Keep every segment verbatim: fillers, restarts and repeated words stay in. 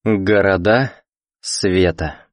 Города света.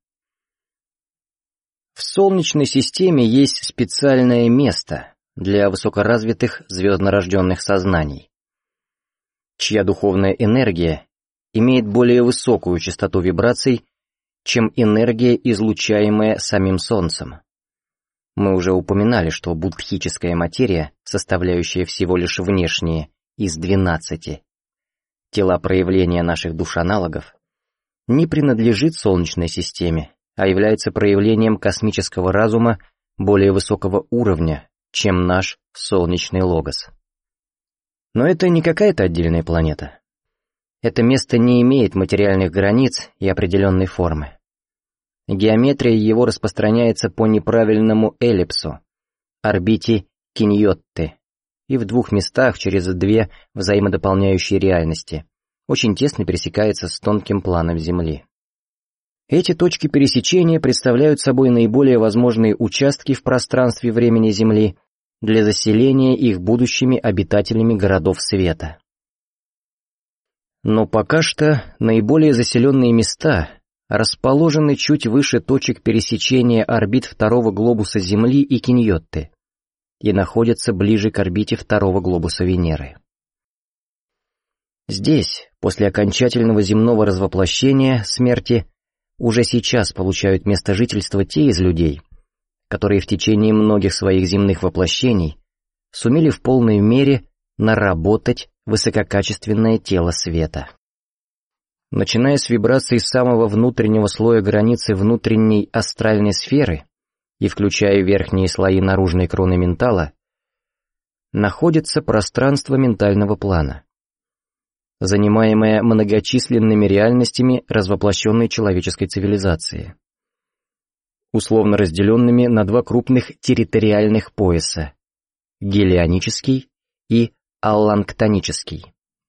В Солнечной системе есть специальное место для высокоразвитых звезднорожденных сознаний, чья духовная энергия имеет более высокую частоту вибраций, чем энергия, излучаемая самим Солнцем. Мы уже упоминали, что буддхическая материя, составляющая всего лишь внешние из двенадцати тела проявления наших душ-аналогов, не принадлежит Солнечной системе, а является проявлением космического разума более высокого уровня, чем наш солнечный логос. Но это не какая-то отдельная планета. Это место не имеет материальных границ и определенной формы. Геометрия его распространяется по неправильному эллипсу, орбите Киньотты, и в двух местах через две взаимодополняющие реальности, очень тесно пересекается с тонким планом Земли. Эти точки пересечения представляют собой наиболее возможные участки в пространстве времени Земли для заселения их будущими обитателями городов света. Но пока что наиболее заселенные места расположены чуть выше точек пересечения орбит второго глобуса Земли и Киньотты и находятся ближе к орбите второго глобуса Венеры. Здесь, после окончательного земного развоплощения, смерти, уже сейчас получают место жительства те из людей, которые в течение многих своих земных воплощений сумели в полной мере наработать высококачественное тело света. Начиная с вибраций самого внутреннего слоя границы внутренней астральной сферы и включая верхние слои наружной кроны ментала, находится пространство ментального плана, занимаемое многочисленными реальностями развоплощенной человеческой цивилизации, условно разделенными на два крупных территориальных пояса — гелионический и аллангтонический.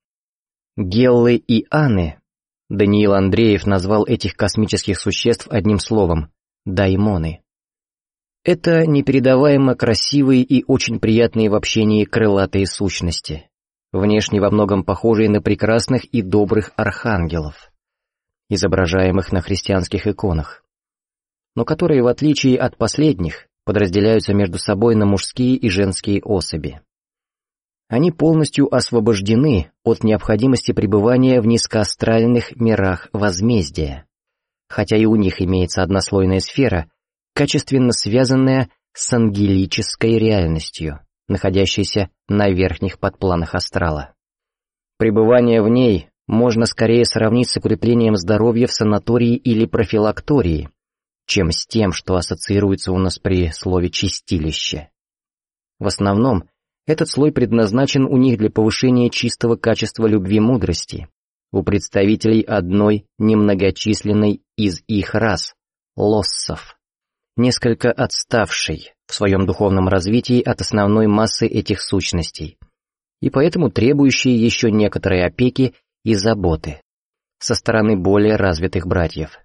Геллы и аны, Даниил Андреев назвал этих космических существ одним словом — даймоны. Это непередаваемо красивые и очень приятные в общении крылатые сущности, внешне во многом похожие на прекрасных и добрых архангелов, изображаемых на христианских иконах, но которые, в отличие от последних, подразделяются между собой на мужские и женские особи. Они полностью освобождены от необходимости пребывания в низкоастральных мирах возмездия, хотя и у них имеется однослойная сфера, качественно связанная с ангелической реальностью, находящейся на верхних подпланах астрала. Пребывание в ней можно скорее сравнить с укреплением здоровья в санатории или профилактории, чем с тем, что ассоциируется у нас при слове «чистилище». В основном, этот слой предназначен у них для повышения чистого качества любви-мудрости у представителей одной немногочисленной из их рас — лоссов, несколько отставшей в своем духовном развитии от основной массы этих сущностей, и поэтому требующие еще некоторой опеки и заботы со стороны более развитых братьев.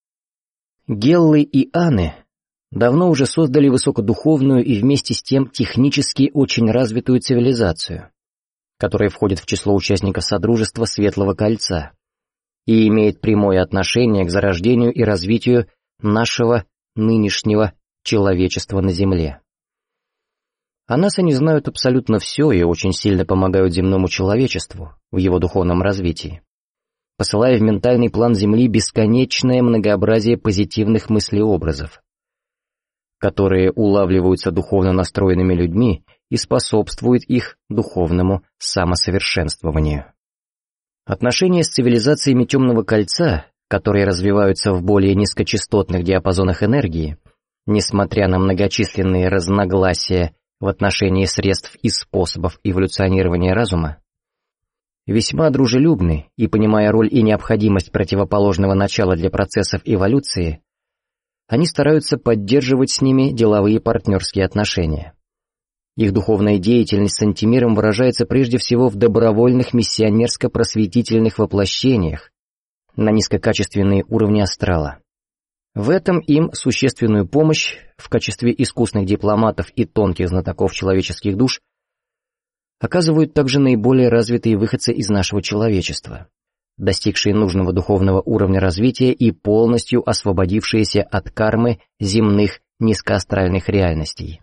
Геллы и аны давно уже создали высокодуховную и вместе с тем технически очень развитую цивилизацию, которая входит в число участников Содружества Светлого Кольца и имеет прямое отношение к зарождению и развитию нашего нынешнего человечества на Земле. О нас они знают абсолютно все и очень сильно помогают земному человечеству в его духовном развитии, посылая в ментальный план Земли бесконечное многообразие позитивных мыслеобразов, которые улавливаются духовно настроенными людьми и способствуют их духовному самосовершенствованию. Отношения с цивилизациями Темного Кольца, которые развиваются в более низкочастотных диапазонах энергии, несмотря на многочисленные разногласия в отношении средств и способов эволюционирования разума, весьма дружелюбны и, понимая роль и необходимость противоположного начала для процессов эволюции, они стараются поддерживать с ними деловые партнерские отношения. Их духовная деятельность с антимиром выражается прежде всего в добровольных миссионерско-просветительных воплощениях на низкокачественные уровни астрала. В этом им существенную помощь в качестве искусных дипломатов и тонких знатоков человеческих душ оказывают также наиболее развитые выходцы из нашего человечества, достигшие нужного духовного уровня развития и полностью освободившиеся от кармы земных низкоастральных реальностей.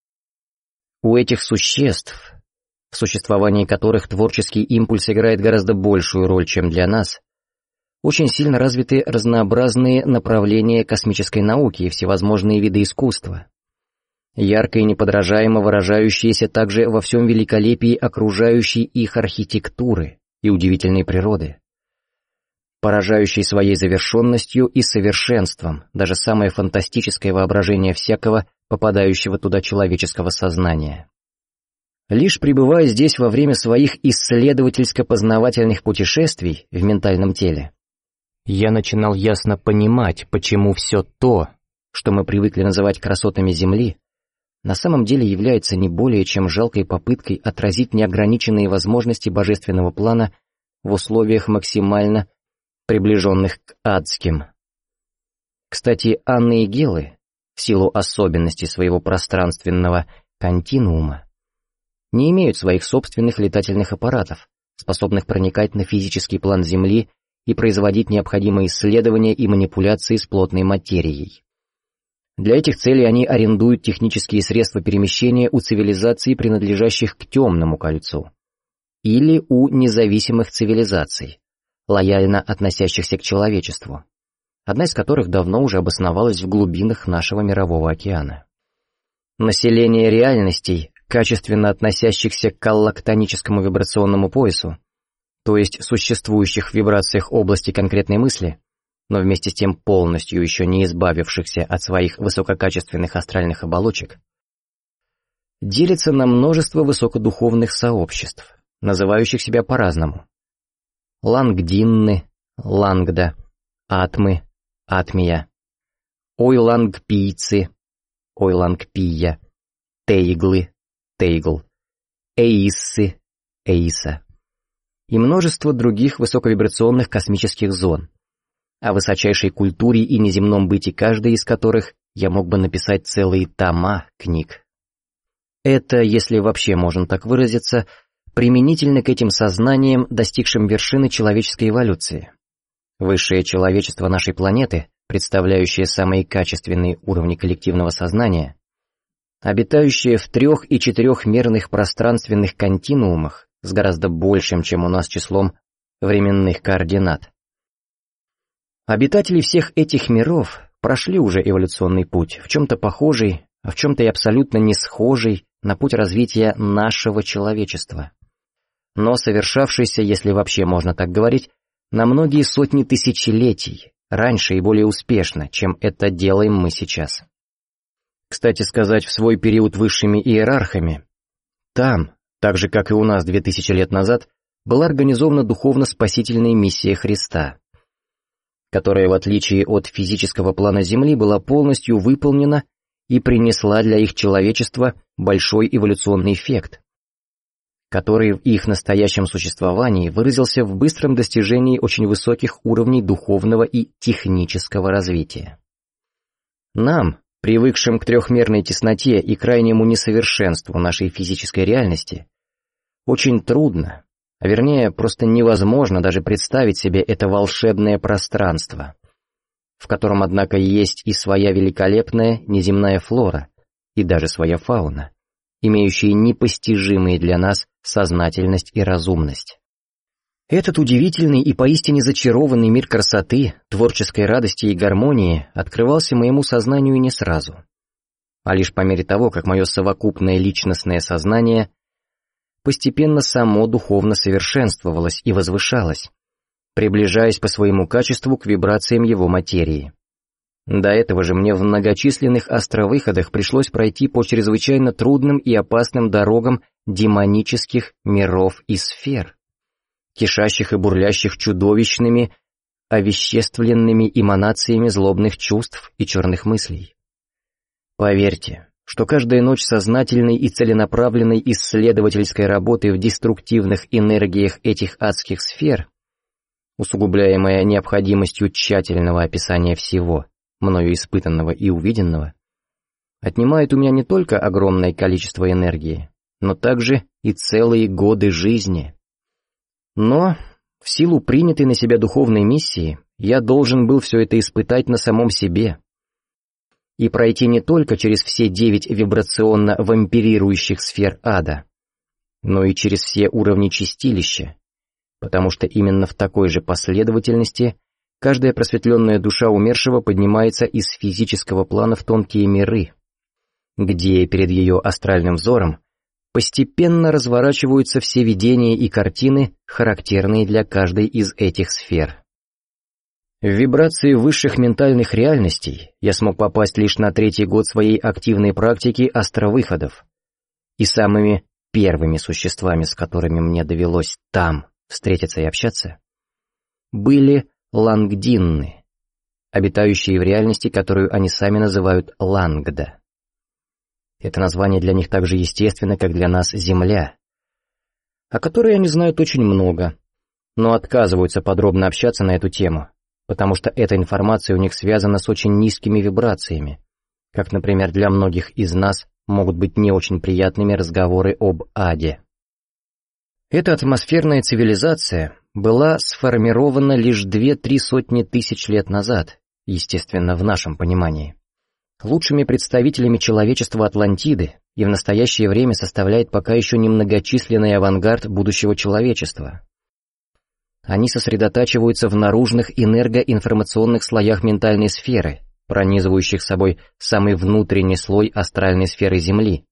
У этих существ, в существовании которых творческий импульс играет гораздо большую роль, чем для нас, очень сильно развиты разнообразные направления космической науки и всевозможные виды искусства, ярко и неподражаемо выражающиеся также во всем великолепии окружающей их архитектуры и удивительной природы, поражающей своей завершенностью и совершенством даже самое фантастическое воображение всякого попадающего туда человеческого сознания. Лишь пребывая здесь во время своих исследовательско-познавательных путешествий в ментальном теле, я начинал ясно понимать, почему все то, что мы привыкли называть красотами Земли, на самом деле является не более чем жалкой попыткой отразить неограниченные возможности божественного плана в условиях максимально приближенных к адским. Кстати, Анны и Гелы, в силу особенностей своего пространственного континуума, не имеют своих собственных летательных аппаратов, способных проникать на физический план Земли и производить необходимые исследования и манипуляции с плотной материей. Для этих целей они арендуют технические средства перемещения у цивилизаций, принадлежащих к темному кольцу, или у независимых цивилизаций, лояльно относящихся к человечеству, одна из которых давно уже обосновалась в глубинах нашего мирового океана. Население реальностей, качественно относящихся к аллактоническому вибрационному поясу, то есть существующих в вибрациях области конкретной мысли, но вместе с тем полностью еще не избавившихся от своих высококачественных астральных оболочек, делится на множество высокодуховных сообществ, называющих себя по-разному: лангдинны, лангда, атмы, атмия, ойлангпийцы, ойлангпия, тейглы, тейгл, эиссы, эиса и множество других высоковибрационных космических зон, о высочайшей культуре и неземном быте каждой из которых я мог бы написать целые тома книг. Это, если вообще можно так выразиться, применительно к этим сознаниям, достигшим вершины человеческой эволюции. Высшее человечество нашей планеты, представляющее самые качественные уровни коллективного сознания, обитающее в трех- и четырехмерных пространственных континуумах с гораздо большим, чем у нас, числом временных координат. Обитатели всех этих миров прошли уже эволюционный путь, в чем-то похожий, а в чем-то и абсолютно не схожий на путь развития нашего человечества, но совершавшийся, если вообще можно так говорить, на многие сотни тысячелетий, раньше и более успешно, чем это делаем мы сейчас. Кстати сказать, в свой период высшими иерархами, там, так же как и у нас две тысячи лет назад, была организована духовно-спасительная миссия Христа, которая, в отличие от физического плана Земли, была полностью выполнена и принесла для их человечества большой эволюционный эффект, который в их настоящем существовании выразился в быстром достижении очень высоких уровней духовного и технического развития. Нам, привыкшим к трехмерной тесноте и крайнему несовершенству нашей физической реальности, очень трудно, а вернее просто невозможно даже представить себе это волшебное пространство, в котором, однако, есть и своя великолепная неземная флора, и даже своя фауна, имеющие непостижимые для нас сознательность и разумность. Этот удивительный и поистине зачарованный мир красоты, творческой радости и гармонии открывался моему сознанию не сразу, а лишь по мере того, как мое совокупное личностное сознание постепенно само духовно совершенствовалось и возвышалось, приближаясь по своему качеству к вибрациям его материи. До этого же мне в многочисленных астровыходах пришлось пройти по чрезвычайно трудным и опасным дорогам демонических миров и сфер, кишащих и бурлящих чудовищными, овеществленными эманациями злобных чувств и черных мыслей. Поверьте, что каждая ночь сознательной и целенаправленной исследовательской работы в деструктивных энергиях этих адских сфер, усугубляемая необходимостью тщательного описания всего, мною испытанного и увиденного, отнимает у меня не только огромное количество энергии, но также и целые годы жизни. Но, В силу принятой на себя духовной миссии я должен был все это испытать на самом себе и пройти не только через все девять вибрационно вампирирующих сфер ада, но и через все уровни чистилища, потому что именно в такой же последовательности каждая просветленная душа умершего поднимается из физического плана в тонкие миры, где перед ее астральным взором постепенно разворачиваются все видения и картины, характерные для каждой из этих сфер. В вибрации высших ментальных реальностей я смог попасть лишь на третий год своей активной практики астровыходов, и самыми первыми существами, с которыми мне довелось там встретиться и общаться, были лангдинны, обитающие в реальности, которую они сами называют Лангда. Это название для них так же естественно, как для нас Земля, о которой они знают очень много, но отказываются подробно общаться на эту тему, потому что эта информация у них связана с очень низкими вибрациями, как, например, для многих из нас могут быть не очень приятными разговоры об аде. Эта атмосферная цивилизация была сформирована лишь две-три сотни тысяч лет назад, естественно, в нашем понимании, лучшими представителями человечества Атлантиды и в настоящее время составляет пока еще немногочисленный авангард будущего человечества. Они сосредотачиваются в наружных энергоинформационных слоях ментальной сферы, пронизывающих собой самый внутренний слой астральной сферы Земли,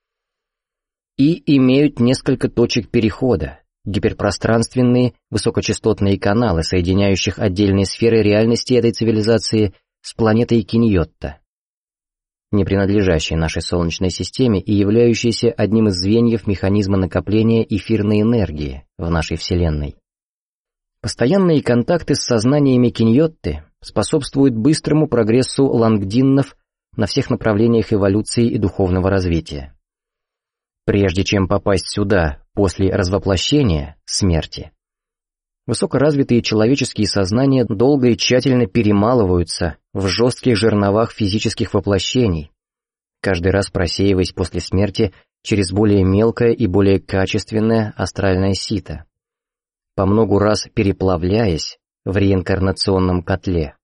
и имеют несколько точек перехода, гиперпространственные высокочастотные каналы, соединяющих отдельные сферы реальности этой цивилизации с планетой Киньотта, не принадлежащей нашей Солнечной системе и являющейся одним из звеньев механизма накопления эфирной энергии в нашей Вселенной. Постоянные контакты с сознаниями Киньотты способствуют быстрому прогрессу лангдиннов на всех направлениях эволюции и духовного развития. Прежде чем попасть сюда после развоплощения, смерти, высокоразвитые человеческие сознания долго и тщательно перемалываются в жестких жерновах физических воплощений, каждый раз просеиваясь после смерти через более мелкое и более качественное астральное сито, по многу раз переплавляясь в реинкарнационном котле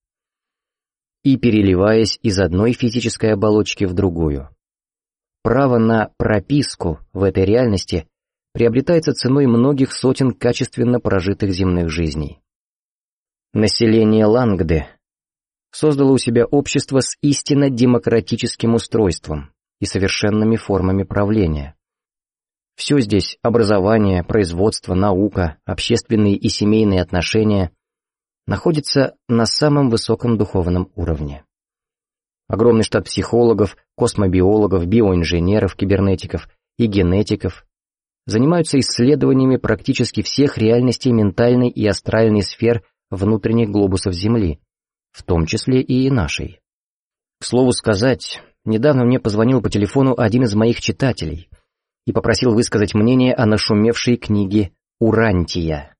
и переливаясь из одной физической оболочки в другую. Право на прописку в этой реальности приобретается ценой многих сотен качественно прожитых земных жизней. Население Лангды создало у себя общество с истинно демократическим устройством и совершенными формами правления. Все здесь — образование, производство, наука, общественные и семейные отношения — находится на самом высоком духовном уровне. Огромный штат психологов, космобиологов, биоинженеров, кибернетиков и генетиков занимаются исследованиями практически всех реальностей ментальной и астральной сфер внутренних глобусов Земли, в том числе и нашей. К слову сказать, недавно мне позвонил по телефону один из моих читателей и попросил высказать мнение о нашумевшей книге «Урантия».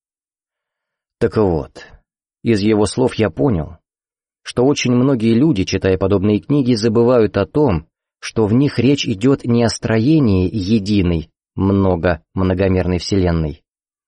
Так вот, из его слов я понял, что очень многие люди, читая подобные книги, забывают о том, что в них речь идет не о строении единой, много-многомерной Вселенной,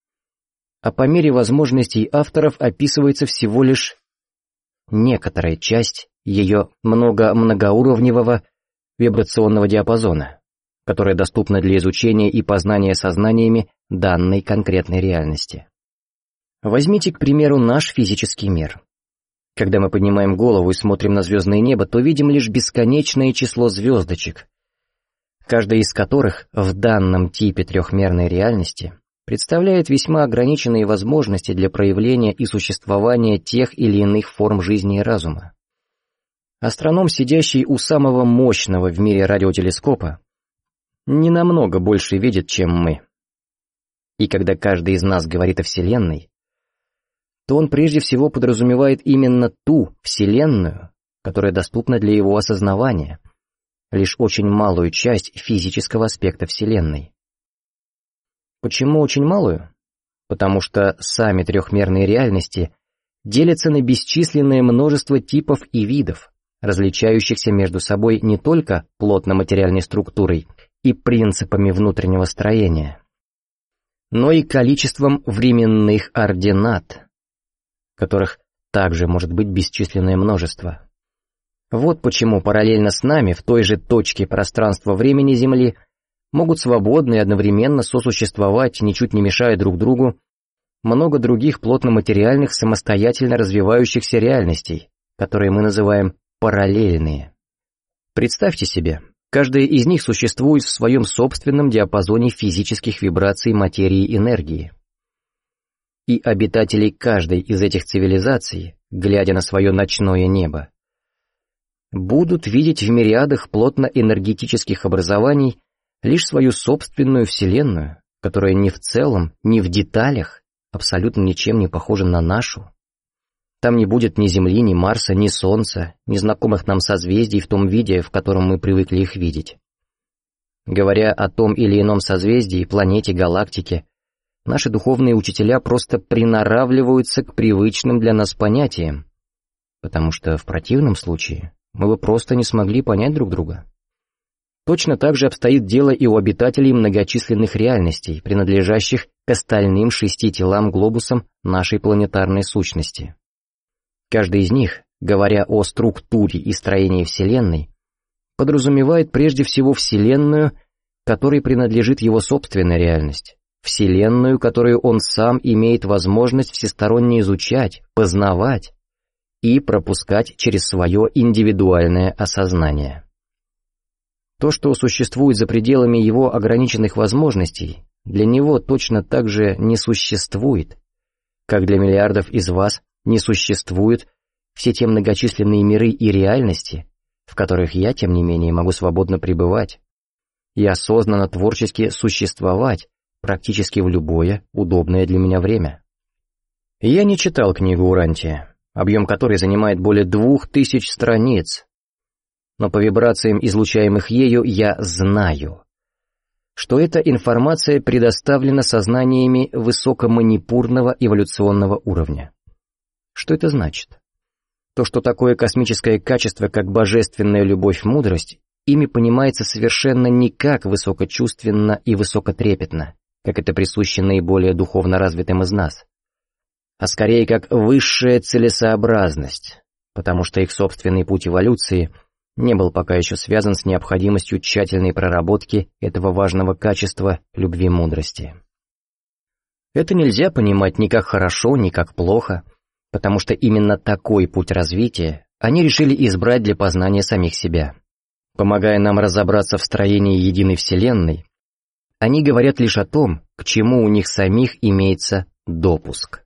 а по мере возможностей авторов описывается всего лишь некоторая часть ее много-многоуровневого вибрационного диапазона, которая доступна для изучения и познания сознаниями данной конкретной реальности. Возьмите, к примеру, наш физический мир. Когда мы поднимаем голову и смотрим на звездное небо, то видим лишь бесконечное число звездочек, каждая из которых в данном типе трехмерной реальности представляет весьма ограниченные возможности для проявления и существования тех или иных форм жизни и разума. Астроном, сидящий у самого мощного в мире радиотелескопа, не намного больше видит, чем мы. И когда каждый из нас говорит о Вселенной, то он прежде всего подразумевает именно ту Вселенную, которая доступна для его осознавания, лишь очень малую часть физического аспекта Вселенной. Почему очень малую? Потому что сами трехмерные реальности делятся на бесчисленное множество типов и видов, различающихся между собой не только плотно-материальной структурой и принципами внутреннего строения, но и количеством временных ординат, которых также может быть бесчисленное множество. Вот почему параллельно с нами в той же точке пространства-времени Земли могут свободно и одновременно сосуществовать, ничуть не мешая друг другу, много других плотно-материальных самостоятельно развивающихся реальностей, которые мы называем параллельные. Представьте себе, каждая из них существует в своем собственном диапазоне физических вибраций материи и энергии. И обитатели каждой из этих цивилизаций, глядя на свое ночное небо, будут видеть в мириадах плотно-энергетических образований лишь свою собственную Вселенную, которая ни в целом, ни в деталях абсолютно ничем не похожа на нашу. Там не будет ни Земли, ни Марса, ни Солнца, ни знакомых нам созвездий в том виде, в котором мы привыкли их видеть. Говоря о том или ином созвездии, планете, галактике, наши духовные учителя просто приноравливаются к привычным для нас понятиям, потому что в противном случае мы бы просто не смогли понять друг друга. Точно так же обстоит дело и у обитателей многочисленных реальностей, принадлежащих к остальным шести телам-глобусам нашей планетарной сущности. Каждый из них, говоря о структуре и строении Вселенной, подразумевает прежде всего Вселенную, которой принадлежит его собственная реальность, Вселенную, которую он сам имеет возможность всесторонне изучать, познавать и пропускать через свое индивидуальное осознание. То, что существует за пределами его ограниченных возможностей, для него точно так же не существует, как для миллиардов из вас не существуют все те многочисленные миры и реальности, в которых я, тем не менее, могу свободно пребывать и осознанно творчески существовать практически в любое удобное для меня время. Я не читал книгу Урантия, объем которой занимает более двух тысяч страниц, но по вибрациям, излучаемых ею, я знаю, что эта информация предоставлена сознаниями высокоманипурного эволюционного уровня. Что это значит? То, что такое космическое качество, как божественная любовь-мудрость, ими понимается совершенно не как высокочувственно и высокотрепетно, как это присуще наиболее духовно развитым из нас, а скорее как высшая целесообразность, потому что их собственный путь эволюции не был пока еще связан с необходимостью тщательной проработки этого важного качества любви-мудрости. Это нельзя понимать ни как хорошо, ни как плохо, потому что именно такой путь развития они решили избрать для познания самих себя. Помогая нам разобраться в строении единой Вселенной, они говорят лишь о том, к чему у них самих имеется допуск.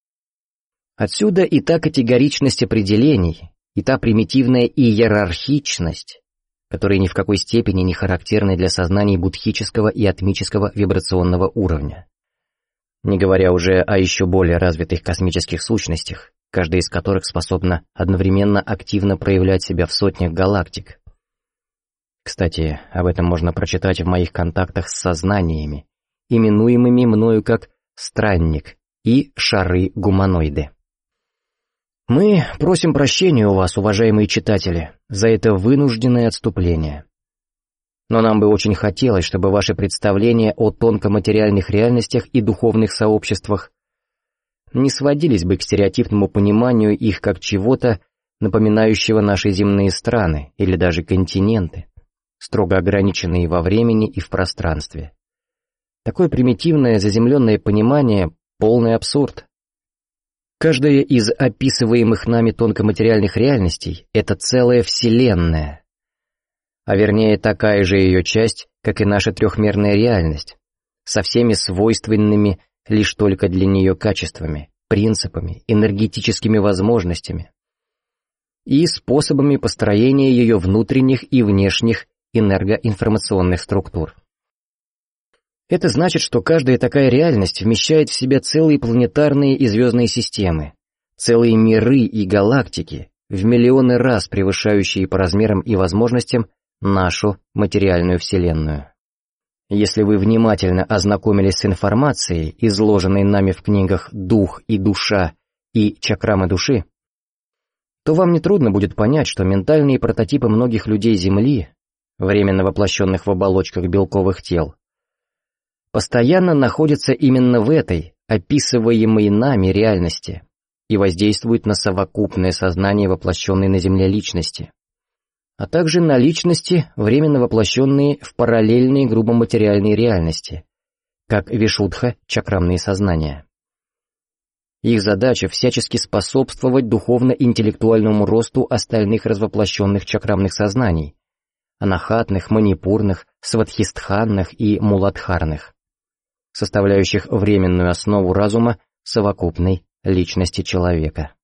Отсюда и та категоричность определений, и та примитивная иерархичность, которые ни в какой степени не характерны для сознаний будхического и атмического вибрационного уровня. Не говоря уже о еще более развитых космических сущностях, каждая из которых способна одновременно активно проявлять себя в сотнях галактик. Кстати, об этом можно прочитать в моих контактах с сознаниями, именуемыми мною как «странник» и «шары-гуманоиды». Мы просим прощения у вас, уважаемые читатели, за это вынужденное отступление. Но нам бы очень хотелось, чтобы ваши представления о тонкоматериальных реальностях и духовных сообществах не сводились бы к стереотипному пониманию их как чего-то, напоминающего наши земные страны или даже континенты, строго ограниченные во времени и в пространстве. Такое примитивное заземленное понимание — полный абсурд. Каждая из описываемых нами тонкоматериальных реальностей — это целая Вселенная, а вернее такая же ее часть, как и наша трехмерная реальность, со всеми свойственными лишь только для нее качествами, принципами, энергетическими возможностями и способами построения ее внутренних и внешних энергоинформационных структур. Это значит, что каждая такая реальность вмещает в себя целые планетарные и звездные системы, целые миры и галактики, в миллионы раз превышающие по размерам и возможностям нашу материальную Вселенную. Если вы внимательно ознакомились с информацией, изложенной нами в книгах «Дух» и «Душа» и «Чакрамы души», то вам нетрудно будет понять, что ментальные прототипы многих людей Земли, временно воплощенных в оболочках белковых тел, постоянно находятся именно в этой, описываемой нами реальности, и воздействуют на совокупное сознание воплощенной на Земле личности, а также на личности, временно воплощенные в параллельные грубоматериальные реальности, как вишудха, чакрамные сознания. Их задача всячески способствовать духовно-интеллектуальному росту остальных развоплощенных чакрамных сознаний, анахатных, манипурных, сватхистханных и муладхарных, составляющих временную основу разума совокупной личности человека.